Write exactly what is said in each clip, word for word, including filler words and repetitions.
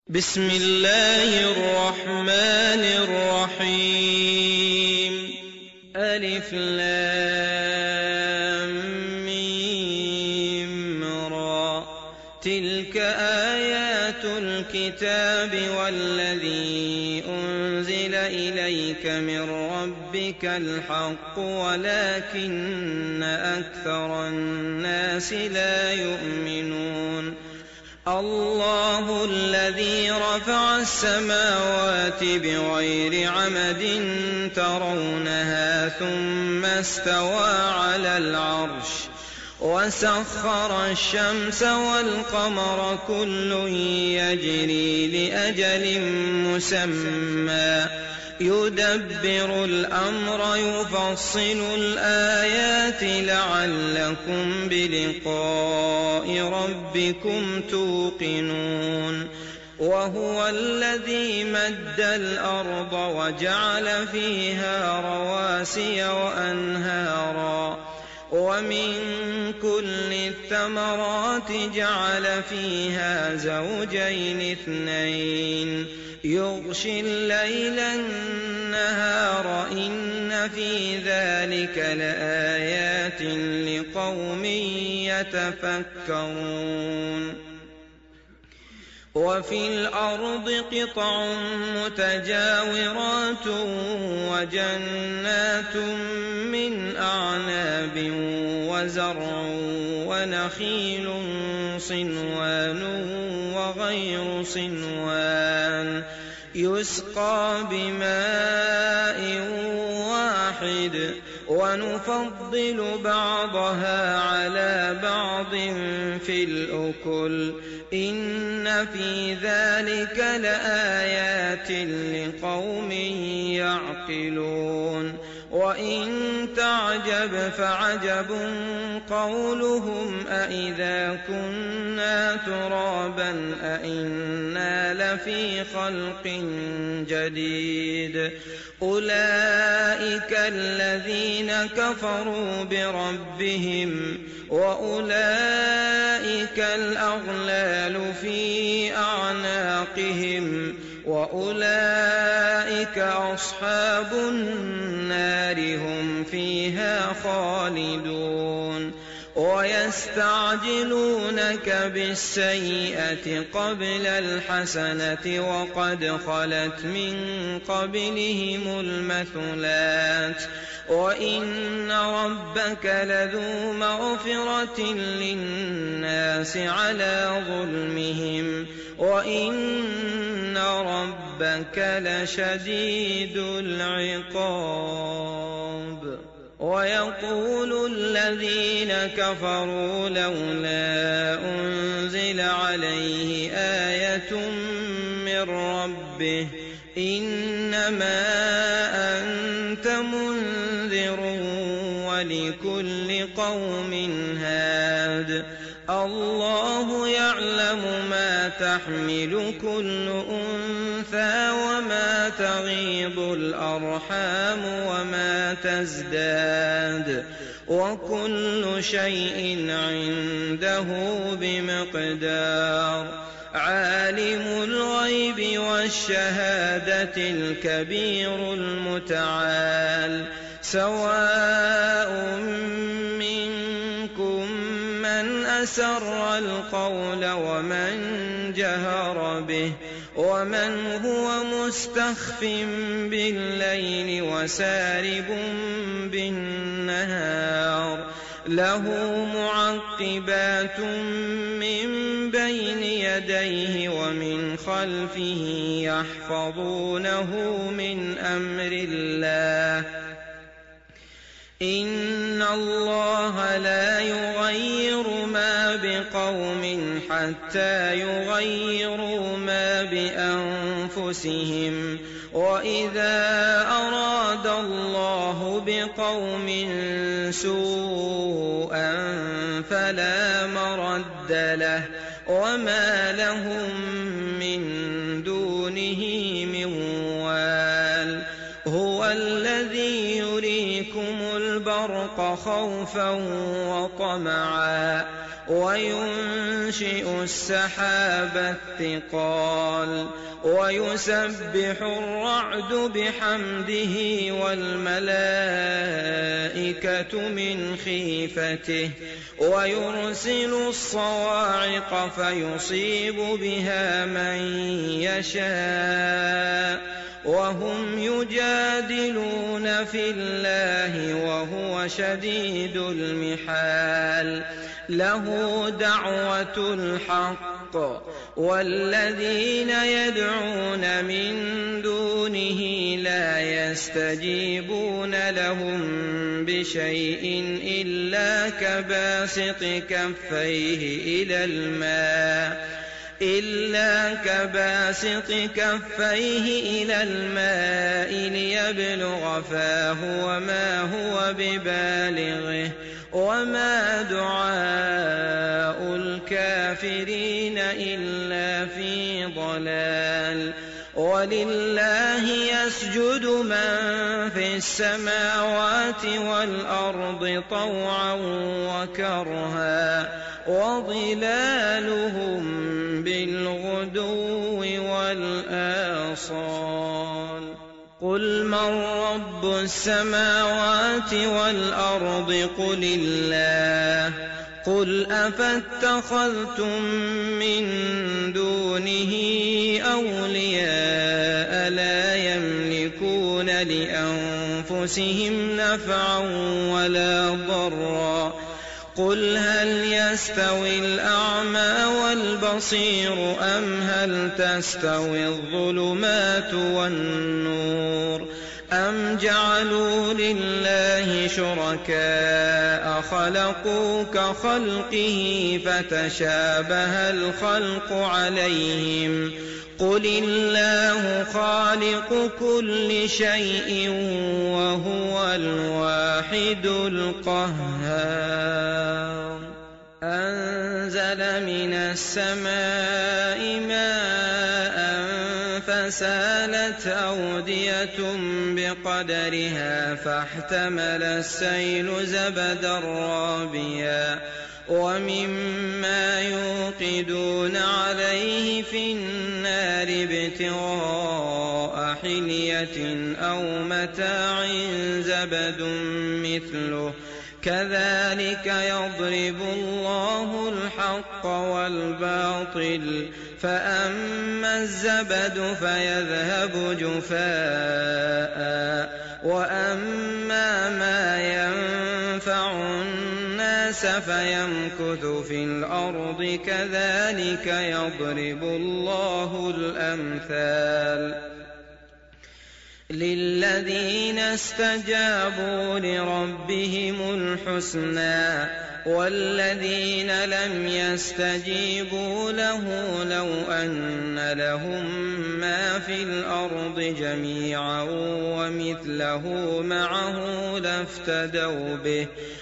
بسم الله الرحمن الرحيم. ألف لام ميم را. تلك آيات الكتاب والذي أنزل إليك من ربك الحق ولكن أكثر الناس لا يؤمنون. الله الذي رفع السماوات بغير عمد ترونها ثم استوى على العرش وسخر الشمس والقمر كل يجري لأجل مسمى يدبر الأمر يفصل الآيات لعلكم بلقاء ربكم توقنون. وهو الذي مد الأرض وجعل فيها رواسي وأنهارا ومن كل الثمرات جعل فيها زوجين اثنين يغشي الليل النهار إن في ذلك لآيات لقوم يتفكرون. وفي الأرض قطع متجاورات وجنات من أعناب وزرع ونخيل صنوان وغير صنوان يسقى بماء واحد ونفضل بعضها على بعض في الأكل إن في ذلك لآيات لقوم يعقلون. وإن تعجب فعجب قولهم أإذا كنا ترابا أإنا لفي خلق جديد أولئك الذين كفروا بربهم وأولئك الأغلال في أعناقهم وأولئك أصحاب النار هم فيها خالدون. ويستعجلونك بالسيئة قبل الحسنة وقد خلت من قبلهم المثلات وإن ربك لذو مغفرة للناس على ظلمهم وإن ربك لشديد العقاب. ويقول الذين كفروا لولا أنزل عليه آية من ربه إنما أنت منذر ولكل قوم هاد الله يعلم ما تحمل كل أنثى وما تغيض الأرحام وما تزداد وكل شيء عنده بمقدار. عالم الغيب والشهادة الكبير المتعال سواء منكم من أسر القول ومن جهر به ومن هو مستخف بالليل وسارب بالنهار له معقبات من بين يديه ومن خلفه يحفظونه من أمر الله إن الله لا يغير ما بقوم حتى يغيروا ما بأنفسهم وإذا أراد الله بقوم سوءا فلا مرد له وما لهم من دونه من وال. هو الذي يريكم البرق خوفا وطمعا وينشئ السحاب الثقال ويسبح الرعد بحمده والملائكة من خيفته ويرسل الصواعق فيصيب بها من يشاء وهم يجادلون في الله وهو شديد المحال له دعوة الحق والذين يدعون من دونه لا يستجيبون لهم بشيء إلا كباسط كفيه إلى الماء إلا كباسط كفيه إلى الماء ليبلغ فاه وما هو ببالغه وما دعاء الكافرين إلا في ضلال ولله يسجد من في السماوات والأرض طوعا وكرها وظلالهم بالغدو والآصال قل من رب السماوات والأرض قل الله قل أفاتخذتم من دونه أولياء لا يملكون لأنفسهم نفعا ولا ضرا قل هل يستوي الأعمى والبصير أم هل تستوي الظلمات والنور أم جعلوا لله شركاء خلقوا كخلقه فتشابه الخلق عليهم قل الله خالق كل شيء وهو الواحد القهار أنزل من السماء ماء فسالت أودية بقدرها فاحتمل السيل زبدا رابيا ومما يوقدون عليه في النار ابتغاء حلية أو متاع زبد مثله كذلك يضرب الله الحق والباطل فأما الزبد فيذهب جفاء وأما ما ينفع الناس فيمكث في الأرض كذلك يضرب الله الأمثال للذين استجابوا لربهم الحسنى والذين لم يستجيبوا له لو أن لهم ما في الأرض جميعا ومثله معه لافتدوا به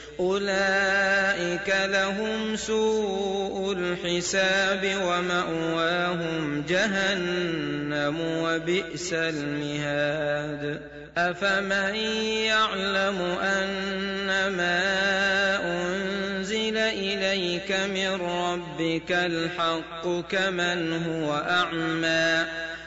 أولئك لهم سوء الحساب ومأواهم جهنم وبئس المهاد أفمن يعلم أنما أنزل إليك من ربك الحق كمن هو أعمى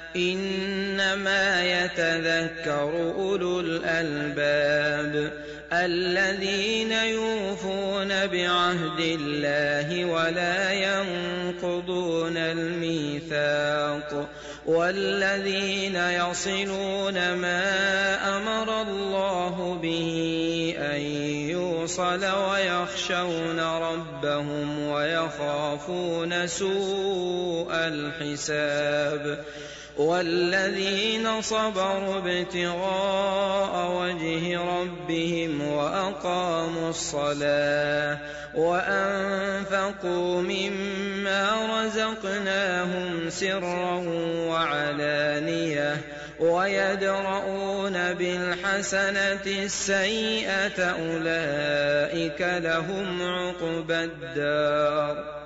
إنما يتذكر أولو الألباب الذين يوفون بعهد الله ولا ينقضون الميثاق والذين يصلون ما أمر الله به أن يوصل ويخشون ربهم ويخافون سوء الحساب والذين صبروا ابتغاء وجه ربهم وأقاموا الصلاة وأنفقوا مما رزقناهم سرا وعلانية ويدرؤون بالحسنة السيئة أولئك لهم عقبى الدار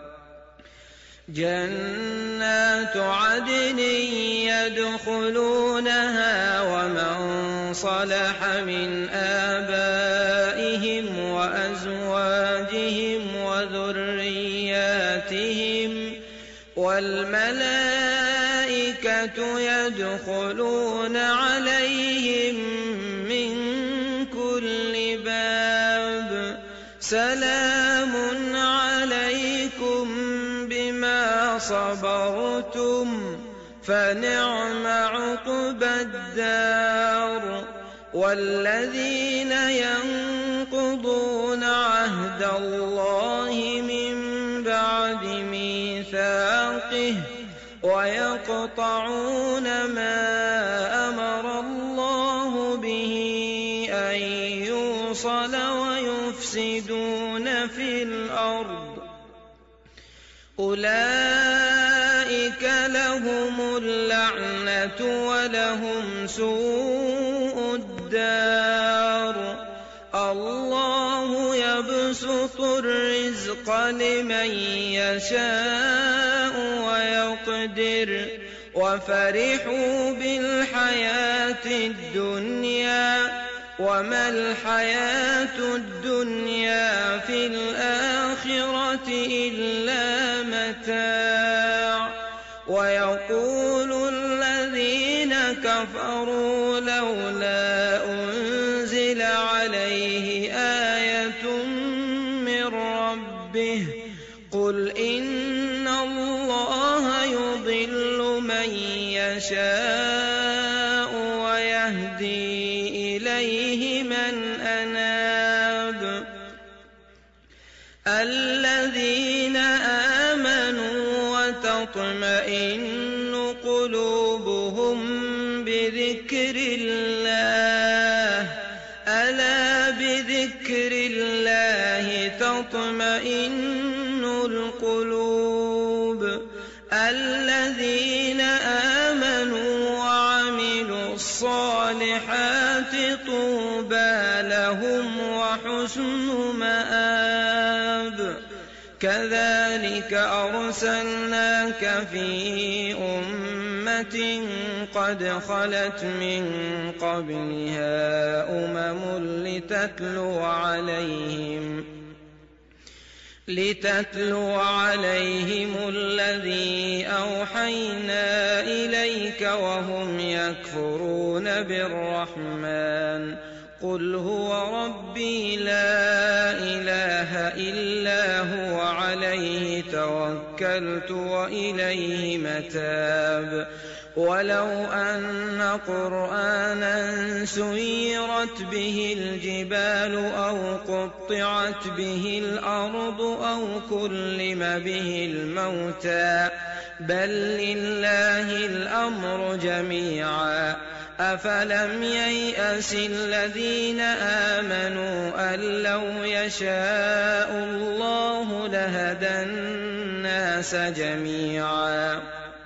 جنات عدن يدخلونها ومن صلح من آبائهم وأزواجهم وذريتهم الملائكة يدخلون عليهم من كل باب سلام عليكم بما صبرتم فنعم عقبى الدار. والذين ينقضون عهد الله من بعد ميثاقه ويقطعون ما أمر الله به أن يوصل ويفسدون في الأرض أولئك لهم اللعنة ولهم سوء الدار. الله يبسط الرزق لمن يشاء ويقدر وفرحوا بالحياة الدنيا وما الحياة الدنيا في الآخرة إلا متاع. ويقول الذين كفروا لولا أنزل عليه آية من ربه قل إن الله يضل من يشاء ويهدي إليه من أناب. الذين آمنوا وتطمئن قلوبهم بذكر الله ألا بذكر الله تطمئن القلوب. الذين آمنوا وعملوا الصالحات طوبى لهم وحسن مآب. كذلك أرسلناك في أمة قد خلت من قبلها أمم لتتلو عليهم لتتلو عليهم الذي أوحينا إليك وهم يكفرون بالرحمن قل هو ربي لا إله إلا هو عليه توكلت وإليه متاب. ولو أن قرآنا سيرت به الجبال أو قطعت به الأرض أو كلم به الموتى بل لله الأمر جميعا أفلم ييأس الذين آمنوا أن لو يشاء الله لهدى الناس جميعا.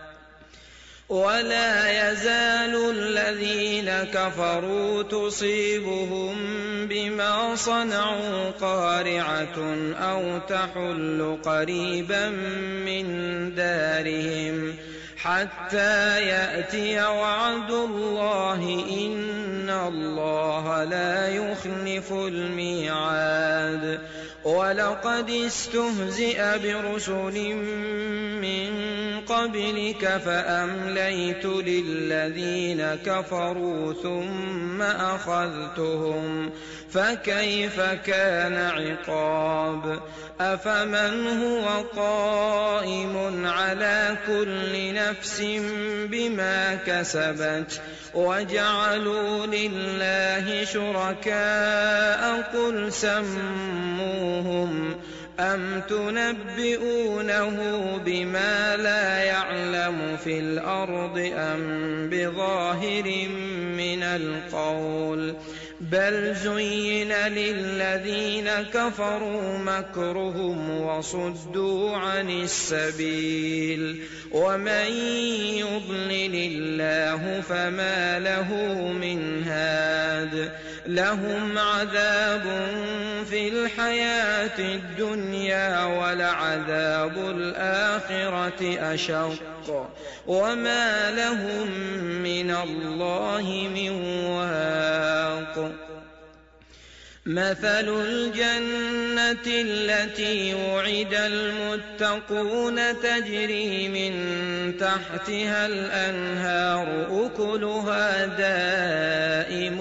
ولا يزال الذين كفروا تصيبهم بما صنعوا قارعة أو تحل قريبا من دارهم حتى يأتي وعد الله إن الله لا يخلف الميعاد. ولقد استهزئ برسل من قبلك فأمليت للذين كفروا ثم أخذتهم فكيف كان عقاب. أفمن هو قائم على كل نفس بما كسبت وجعلوا لله شركاء قل سموهم أم تنبئونه بما لا يعلم في الأرض أم بظاهر من القول بل زين للذين كفروا مكرهم وصدوا عن السبيل ومن يضلل الله فما له من هاد. لهم عذاب في الحياة الدنيا ولعذاب الآخرة أشق وما لهم من الله من واق. مثل الجنة التي وعد المتقون تجري من تحتها الأنهار أكلها دائم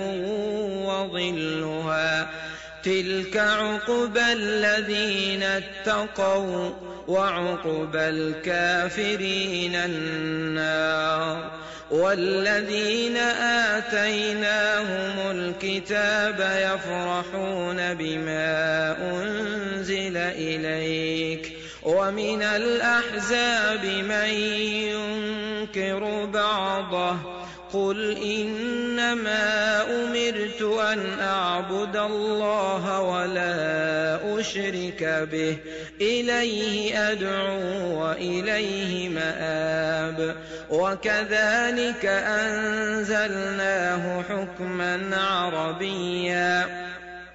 وظلها تلك عقبى الذين اتقوا وعقبى الكافرين النار والذين آتيناهم الكتاب يفرحون بما أنزل إليك ومن الأحزاب من ينكر بعضه قل إنما أمرت أن أعبد الله ولا أشرك به إليه أدعو وإليه مآب وكذلك أنزلناه حكما عربيا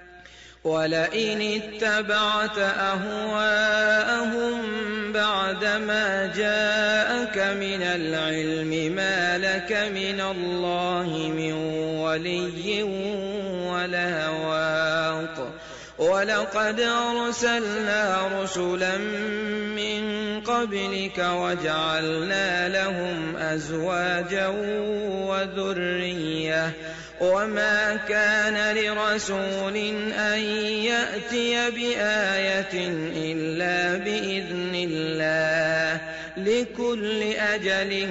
ولئن اتبعت أهواءهم بعدما جاءك من العلم ما لك من الله من ولي ولا واق ولقد أرسلنا رسلا من قبلك وجعلنا لهم أزواجا وذرية وما كان لرسول أن يأتي بآية إلا بإذن الله لكل أجل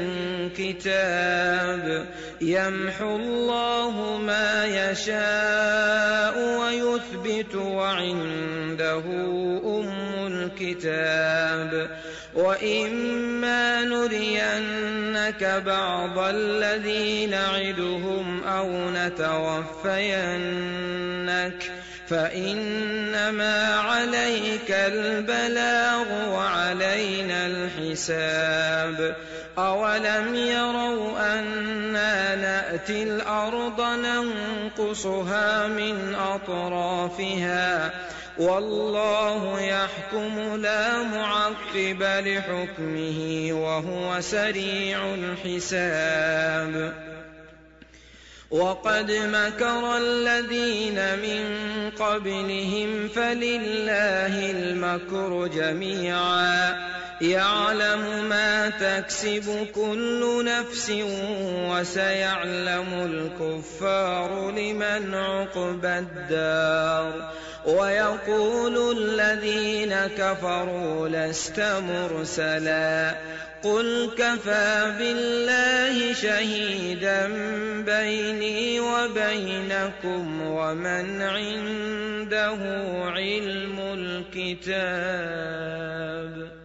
كتاب يمحو الله ما يشاء ويثبت وعنده أم الكتاب وإما نرينك بعض الذي نعدهم أو نتوفينك فإنما عليك البلاغ وعلينا الحساب أولم يروا أنا نأتي الأرض ننقصها من أطرافها والله يحكم لا معقب لحكمه وهو سريع الحساب وقد مكر الذين من قبلهم فلله المكر جميعا يعلم ما تكسب كل نفس وسيعلم الكفار لمن عقبى الدار ويقول الذين كفروا لست مرسلا قل كفى بالله شهيدا بيني وبينكم ومن عنده علم الكتاب.